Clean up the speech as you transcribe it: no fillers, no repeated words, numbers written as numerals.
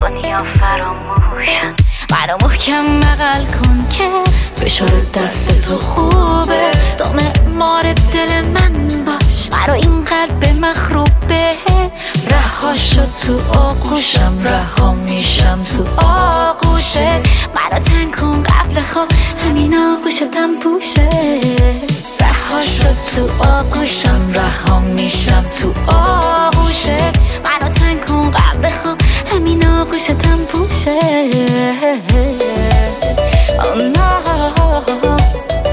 دنیا فراموشم. منو محکم بغل کن که فشار دست تو خوبه، دام مار دل من باش، منو این قلب مخروبه. رها شد تو آغوشم، رها میشم تو آغوشت. منو تنگ کن قبل خواب، همین آغوشتم پوشه. رها شد تو آغوشم، رها میشم تو آغوشت. منو تنگ کن قبل خواب، همین آغوشتم پوشه.